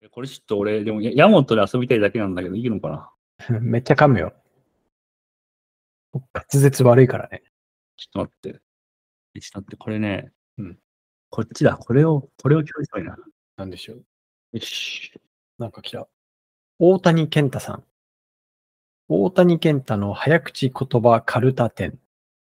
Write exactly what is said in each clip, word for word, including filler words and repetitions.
これちょっと俺、でも、ヤモトで遊びたいだけなんだけど、いいのかな。 めっちゃ噛むよ。滑舌悪いからね。 ちょっと待って。ちょっと待って、これね、うん。こっちだ。これを、これを共有したいな。 なんでしょう。 よし。 なんか来た。大谷健太さん。大谷健太の早口言葉カルタ展。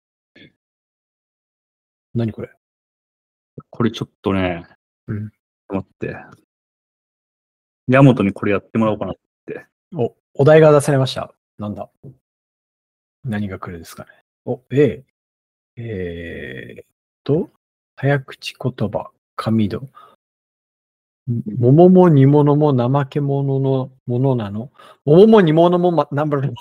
何これ？ これちょっとね、 うん。 待って。ヤモトにこれやってもらおうかなって。 お、お題が出されました。なんだ？何が来るんですかね。お、A。えーっと、早口言葉、紙戸。桃も煮物も怠け者のものなの。桃も煮物も、ま、ナンバー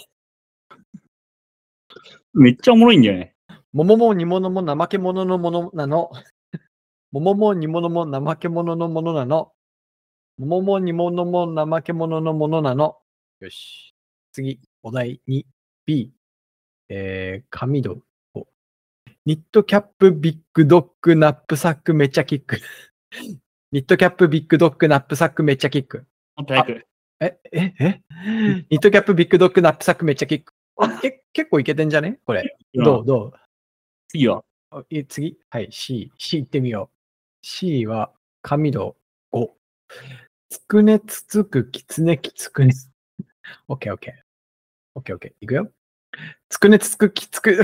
めっちゃおもろいんだよね。 桃も煮物も怠け者のものなの。桃も煮物も怠け者のものなの。桃も煮物も怠け者のものなの。よし。次、お題に、B。えー、紙戸。ニットキャップ、ビッグドッグ、ナップサック、めっちゃキック。ニットキャップ、ビッグドッグ、ナップサック、めっちゃキック。 もっと早く。 え、え、えニットキャップ、ビッグドッグ、ナップサック、めっちゃキック。け結構いけてんじゃねこれ。どうどう次はえ次はい、C。C 行ってみよう。C は、紙戸ご。つくねつつく、きつねきつくね。オッケーオッケー。オッケーオッケー。いくよ。つくねつつく、きつく。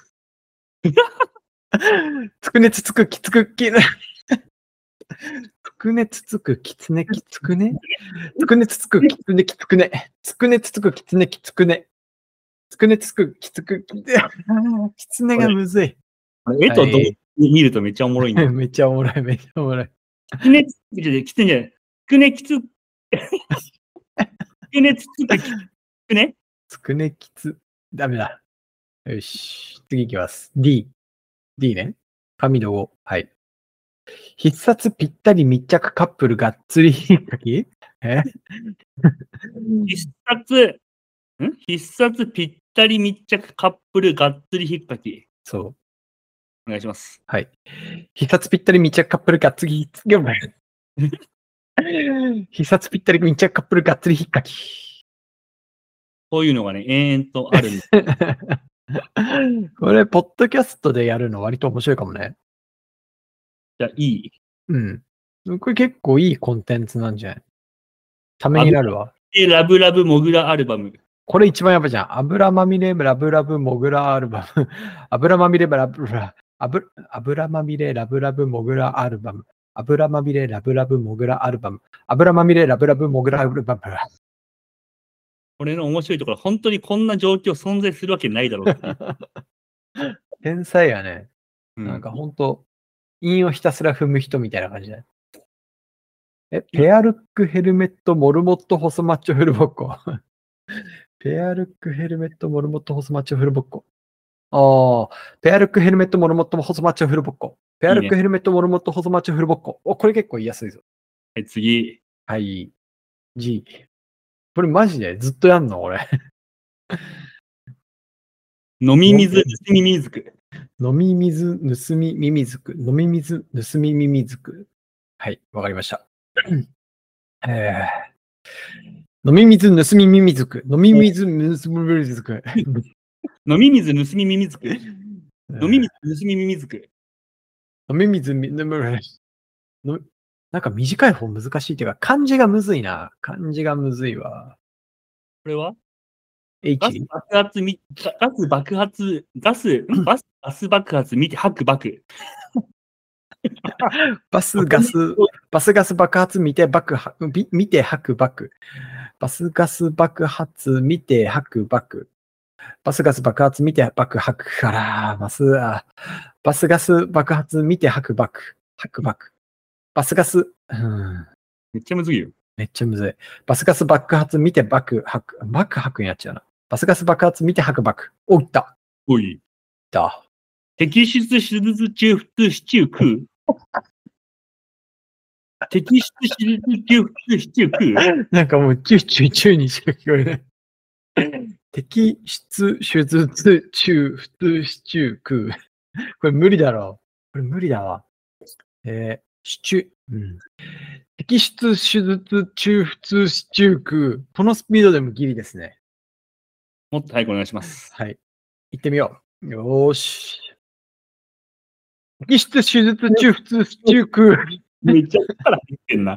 つくねつつく、きつく、きつくねつつく、きつね、きつくねつくねつつく、きつね、きつくね。つくねつつく、きつね、きつくね。つくねつつく、きつく、きつねがむずい。 絵とどう見るとめっちゃおもろいんだよ。 めっちゃおもろい、めっちゃおもろい。 きつねつつくじゃきつねじゃない。つくねきつ。つくねつつく、きつねつくねきつ。ダメだ。よし。次いきます。D。D ね。紙のご。はい。必殺ぴったり密着カップルがっつり引っかきえ必殺、ん必殺ぴったり密着カップルがっつり引っかき。 そう。 お願いします。 はい。必殺ぴったり密着カップルがっつり引っかき。必殺ぴったり密着カップルがっつり引っかき。 こういうのがね、延々とあるんです。 これ、ポッドキャストでやるの割と面白いかもね。 じゃあ、いい。 うん。これ結構いいコンテンツなんじゃない？ためになるわ。 ラブラブモグラアルバム。 これ一番やばいじゃん。油まみれラブラブモグラアルバム。油まみれラブラ油油まみれラブラブモグラアルバム。油まみれラブラブモグラアルバム。油まみれラブラブモグラアルバム。 これの面白いところ、本当にこんな状況存在するわけないだろうっていう。 天才やね。 うん、 なんか本当、韻をひたすら踏む人みたいな感じだね。え、ペアルックヘルメットモルモット細マッチョフルボッコ。ペアルックヘルメットモルモット細マッチョフルボッコ。ああ、ペアルックヘルメットモルモット細マッチョフルボッコ。ペアルックヘルメットモルモット細マッチョフルボッコ。お、これ結構言いやすいぞ。 はい、次。 はい。G。これマジでずっとやんの俺。 飲み水、盗みミミズク。 飲み水、盗みミミズク。飲み水、盗みミミズク。はい、わかりました。えー、飲み水、盗みミミズク。飲み水、盗みミミズク。 飲み水、盗みミミズク。飲み水、盗みミミズク。 飲み水、み、なんか短い方難しいっていうか、漢字がむずいな。漢字がむずいわ。 これは H? ガス爆発み、ガス爆発、ガス、バス、ガス爆発見て吐く爆。 バスガス、バスガス爆発見て爆発、見て吐く爆。バスガス爆発見て吐く爆。バスガス爆発見て爆吐くから、バス、バスガス爆発見て吐く爆。吐く爆。バスガス、うん、 めっちゃむずいよ。 めっちゃむずい。バスガス爆発見て爆吐く。爆吐くになっちゃうな。バスガス爆発見て吐く爆。お、いった。 おい。 いった。 摘出手術中普通シチュー食う。摘出手術中普通シチュー食う。 なんかもうチューチューチューにしか聞こえない。摘出手術中普通シチュー食う。これ無理だろう。これ無理だわ。えー、シチュー、うん。 摘出、手術、中腹、中空。このスピードでもギリですね。 もっと早くお願いします。 はい。行ってみよう。よーし。摘出、手術、中腹、中空。 めっちゃ力入ってんな。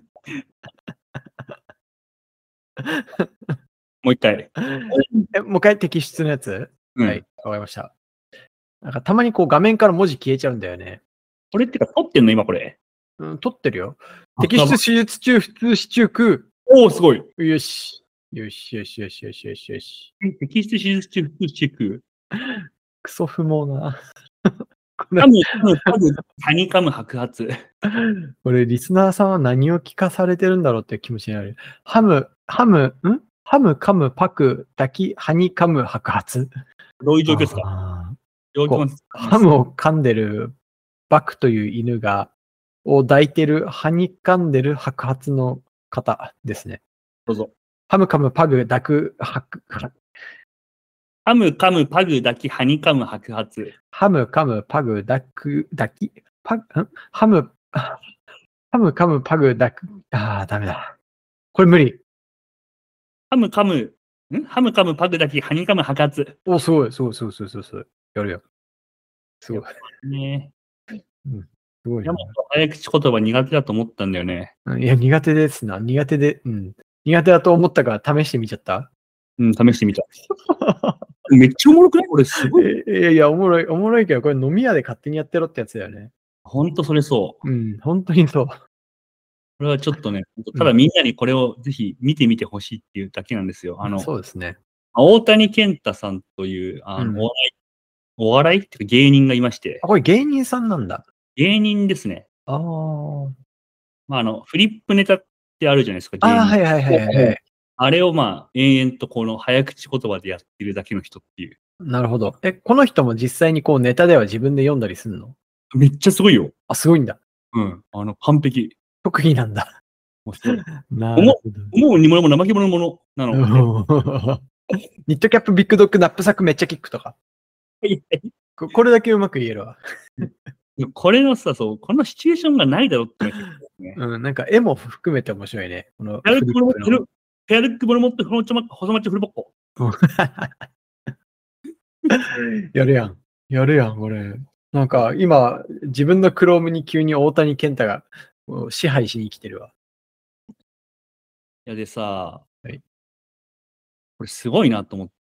もう一回。 え、もう一回摘出のやつ、 うん、 はい。わかりました。なんかたまにこう画面から文字消えちゃうんだよね。 これってか、撮ってんの今これ。 うん、撮ってるよ。摘出、手術、中腹、中空。 おお、すごい。 よし。よしよしよしよしよしよし。 摘出、手術、中腹、チェック。 クソ不毛な。 噛む、噛む、噛む、ハニカム白髪。 これ、リスナーさんは何を聞かされてるんだろうって気持ちになる。ハム、ハム、んハム、カム、パク、抱き、ハニカム、白髪。 どういう状況ですか？ あ状況ーハムを噛んでるバクという犬が、を抱いてる、ハニ噛んでる白髪の方ですね。 どうぞ。 ハム、カム、パグ、抱く、白髪。 ハム、カム、パグ、抱き、ハニカム、白髪。 ハム、カム、パグ、抱く、抱き、パグ、んハム、ハム、カム、パグ、抱く、ああ、ダメだ。これ無理。 ハム、カム、んハム、カム、パグ、抱き、ハニカム、白髪。 お、すごい、すごい、すごい、すごい、すごい、すごい。やるよ。すごい。 ねうん、すごいなヤマ。ト早口言葉苦手だと思ったんだよね。 いや、苦手ですな。苦手で、うん。苦手だと思ったから試してみちゃった。 うん、試してみた。めっちゃおもろくない？これすごい。 いやいや、おもろい、おもろいけど、これ飲み屋で勝手にやってろってやつだよね。 ほんとそれそう。 うん、本当にそう。 これはちょっとね、ただみんなにこれをぜひ見てみてほしいっていうだけなんですよ。あの、 そうですね。 大谷健太さんという、あの、 うんお笑い、お笑いっていうか芸人がいまして、 あ、これ芸人さんなんだ。 芸人ですね。 ああ。 まあ、あの、フリップネタってあるじゃないですか、芸人。 ああ、はいはいはいはい。 あれをまあ、延々とこの早口言葉でやってるだけの人っていう。 なるほど。え、この人も実際にこうネタでは自分で読んだりするの？ めっちゃすごいよ。 あ、すごいんだ。 うん。あの、完璧。 特技なんだ。 面白い。 なるほど。 思うにものも怠け者のものなの。 ニットキャップ、ビッグドッグ、ナップサック、めっちゃキックとか。ここれだけうまく言えるわ。 これのさ、そう、このシチュエーションがないだろって思ってね。 うん、なんか絵も含めて面白いね。このペアルックボルモット、ペアルックボルモット、細マッチフルボッコ。 やるやん。やるやん、これ。なんか今、自分のクロームに急に大谷健太が支配しに来てるわ。 いやでさ、 はい、 これすごいなと思って、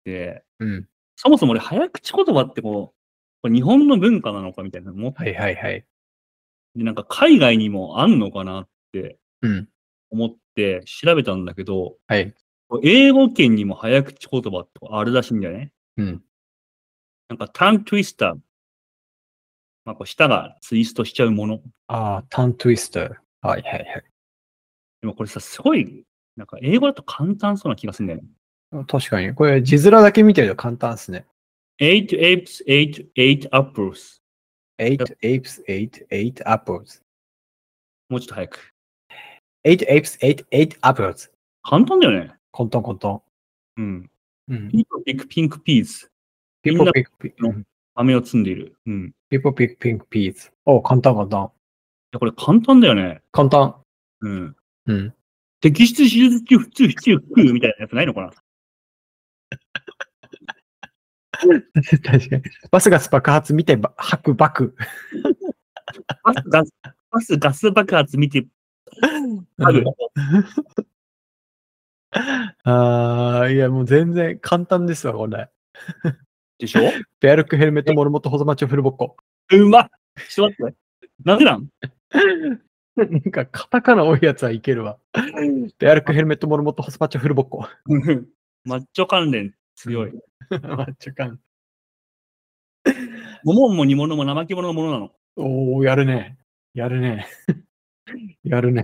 うん、 そもそも俺早口言葉ってこう、これ日本の文化なのかみたいな思って、 はいはいはい。 でなんか海外にもあんのかなって思って調べたんだけど、 はい、 英語圏にも早口言葉ってあるらしいんだよね。 うん、 なんかタントゥイスター。まあ、こう舌がツイストしちゃうもの。 ああ、タントゥイスター。はいはいはい。 でもこれさ、すごい、なんか英語だと簡単そうな気がするんだよね。 確かに。これ字面だけ見てると簡単ですね。 eight apes, eight, eight apples. eight apes, eight, eight apples. もうちょっと早く。 eight apes, eight, eight apples. 簡単だよね。 簡単簡単。 うん。 うん。 people pick pink peas. people pick, pick, 飴を積んでいる。うん。 people pick pink peas. お、簡単簡単。 いや、これ簡単だよね。 簡単。 うん。 うん。 摘出手術中、普通、普通、普通みたいなやつないのかな確かに。バスガス爆発見て、吐く爆。 バスガス、バスガス爆発見て、吐く。 ああ、いや、もう全然簡単ですわ、これ。 でしょ？ ペアルック、ヘルメット、モルモット、細マッチョ、フルボッコ。 うまっ。ちょっと待って。なんでなんなんか、カタカナ多いやつはいけるわ。ペアルック、ヘルメット、モルモット、細マッチョ、フルボッコ。 マッチョ関連強い。 マッチョ関ももんも煮物も怠け者のものなの。 おー、やるね。やるね。やるね。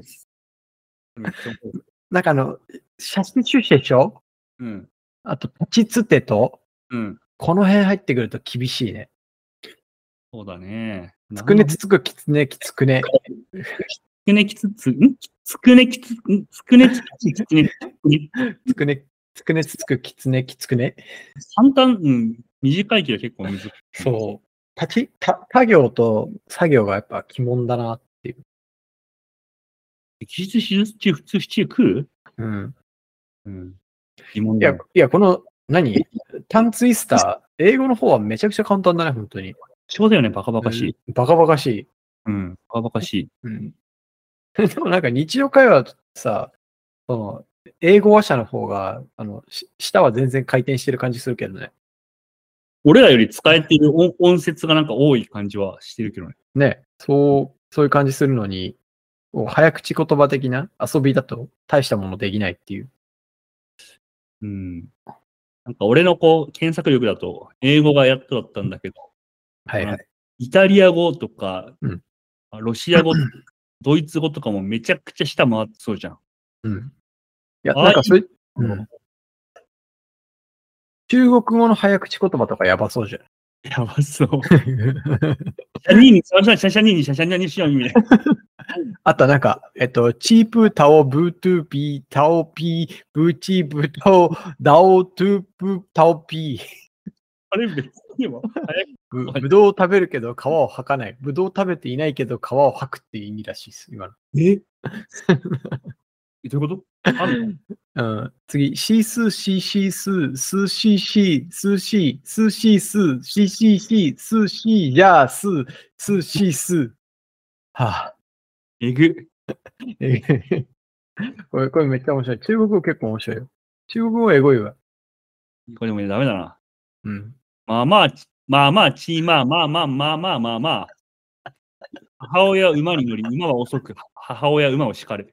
なんかあの、写真集でしょ？ うん。 あと、立ちつてと、 うん。 この辺入ってくると厳しいね。 そうだね。 つくねつつくきつねきつくね。 つくねきつつ、んつくねきつ、んつくねきつきつね。 つくね、つくねつつくきつねきつくね。 簡単、うん。短いけど結構難しい。 そう。立ち、た、他行と作業がやっぱ鬼門だなっていう。 技術手術中、普通シチュー食う？ うん。 うん。疑問いや、 だね。 いや、この、何タンツイスター、英語の方はめちゃくちゃ簡単だね、本当に。 そうだよね、バカバカしい。 バカバカしい。 うん、バカバカしい。 うん。でもなんか日常会話さ、その、英語話者の方が、あの、し舌は全然回転してる感じするけどね。 俺らより使えている音音節がなんか多い感じはしてるけどね。 ね、そう、そういう感じするのに、こう早口言葉的な遊びだと大したものできないっていう。 うん。なんか俺のこう、検索力だと、英語がやっとだったんだけど、 はいはい。 イタリア語とか、 うんロシア語、ドイツ語とかもめちゃくちゃ下回ってそうじゃん。 うん。いや、 ああなんかそれ、 いううん、中国語の早口言葉とかやばそうじゃん。 やばそう。シャニーニ、シャシャシャシャニーニ、シャシャニャニシャみたいな。 あとなんか、えっと、チープタオブートゥーピー、タオピー、ブーチーブタオ、ダオトゥープタオピー。 あれ別にはぶぶどうを食べるけど皮を吐かない。ぶどうを食べていないけど皮を吐くっていう意味らしいです、今の。 えどういうことあるうん、次、シースーシーシースー、スーシーシー、スーシー、スーシースー、シーシーシー、スーシー、じゃあ、スー、スーシースー。はぁ。 えぐ。 えこれ、これめっちゃ面白い。中国語結構面白いよ。中国語はエゴいわ。 これでもダメだな。 うん。 まあまあ、まあまあ、ちまあまあまあまあまあまあまあ。母親は馬に乗り、馬は遅く、母親は馬を叱る。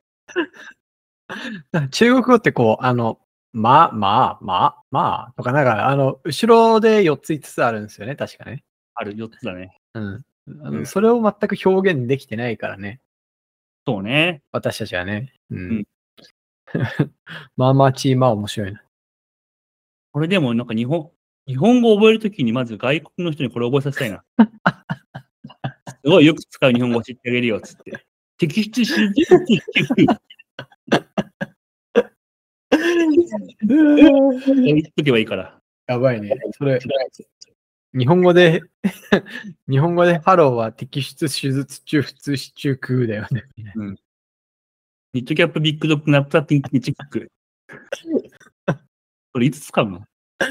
中国語ってこう、あの、まあ、まあ、まあ、まあ、とか、なんか、あの、後ろでよっついつつあるんですよね、確かね。 あるよっつだね。 うん。あのうんそれを全く表現できてないからね。 そうね。 私たちはね。ううんん。まあまあ、チーマー面白いな。 これでもなんか日本、日本語を覚えるときにまず外国の人にこれ覚えさせたいな。すごいよく使う日本語を知ってあげるよっつって。摘出し言っとけばいいから。 やばいね。それ、日本語で、日本語でハローは摘出手術中、普通支中空だよね。 うん。ニットキャップビッグドッグナップタッピングニチック。これいつ使うの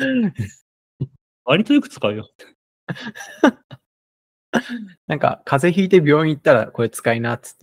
割とよく使うよ。 なんか、風邪ひいて病院行ったらこれ使いなっつって。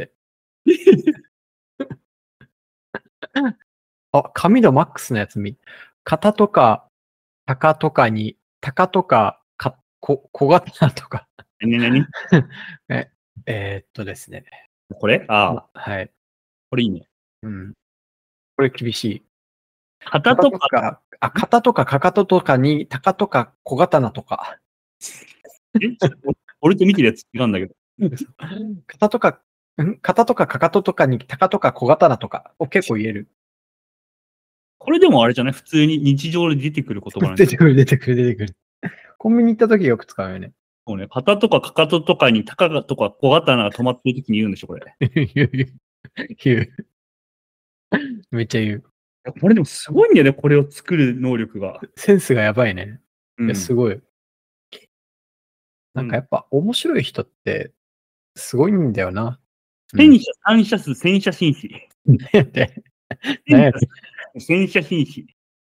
あ、紙のマックスのやつ見。型とか、鷹とかに、鷹とか、か、こ、小型とか。 何何え、えー、っとですね。 これああ、 はい。 これいいね。 うん。これ厳しい。 型とか、 か、あ、型とかかかととかに、鷹とか小刀とか。 え俺と見てるやつ違うんだけど。 型とか、ん型とかかかととかに、鷹とか小刀とかを結構言える。 これでもあれじゃない普通に日常で出てくる言葉なんだ出てくる、出てくる、出てくる。コンビニ行った時よく使うよね。 そうね。型とかかかととかに、たかがとか小刀が止まってる時に言うんでしょ、これ。 言う、言う。言う。めっちゃ言う。 これでもすごいんだよね、これを作る能力が。 センスがやばいね。 うん、 いや、すごい。なんかやっぱ面白い人ってすごいんだよな。 戦車、三車数、戦車紳士。 何やって何やって戦車紳士。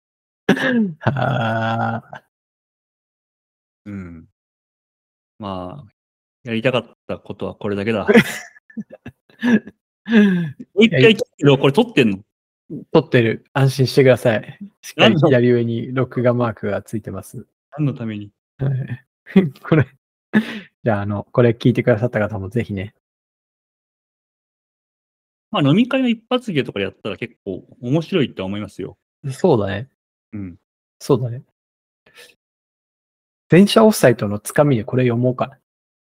はあ。 うん。まあ、やりたかったことはこれだけだ。もう一回聞くけど、これ撮ってんの撮ってる。安心してください。しっかり左上に録画マークがついてます。 何のためにこれ、じゃあ、あの、これ聞いてくださった方もぜひね。 まあ、飲み会の一発芸とかやったら結構面白いって思いますよ。 そうだね。 うん。 そうだね。電車オフサイトのつかみでこれ読もうかな。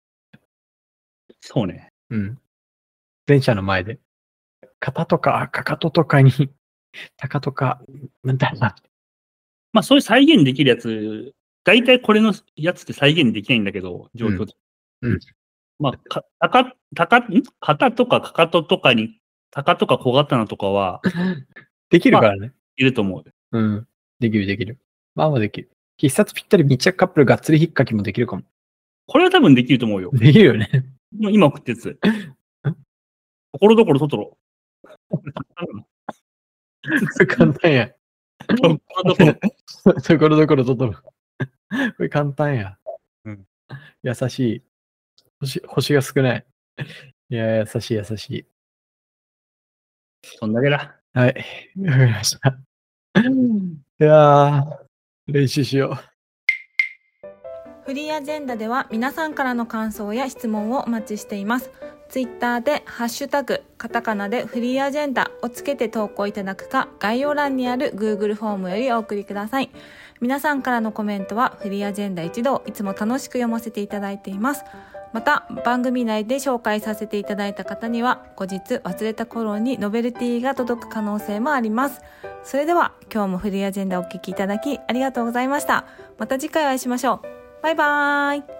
そうね。 うん。電車の前で。肩とか、かかととかに、高とか、なんだろうな。 まあ、そういう再現できるやつ、大体これのやつって再現できないんだけど、状況で。 うん。うん、 まあ、か、たか、たか、ん肩とかかかととかに、高とか小刀とかは、 できるからね。まあ、 いると思う。 うん。できる、できる。まあまあできる。必殺ぴったり密着カップルがっつり引っかきもできるかも。 これは多分できると思うよ。 できるよね。 今送ったやつ。ところどころトトロ。 簡単や。 ところどころ。 ところどころととる。これ簡単や。 うん。 優しい。星、星が少ない。いや、優しい優しい。 そんだけだ。 はい。わかりました。いやー、練習しよう。 フリーアジェンダでは皆さんからの感想や質問をお待ちしています。ツイッターでハッシュタグカタカナでフリーアジェンダをつけて投稿いただくか、概要欄にある Google フォームよりお送りください。皆さんからのコメントはフリーアジェンダ一同いつも楽しく読ませていただいています。また番組内で紹介させていただいた方には後日忘れた頃にノベルティが届く可能性もあります。それでは今日もフリーアジェンダをお聞きいただきありがとうございました。また次回お会いしましょう。バイバーイ。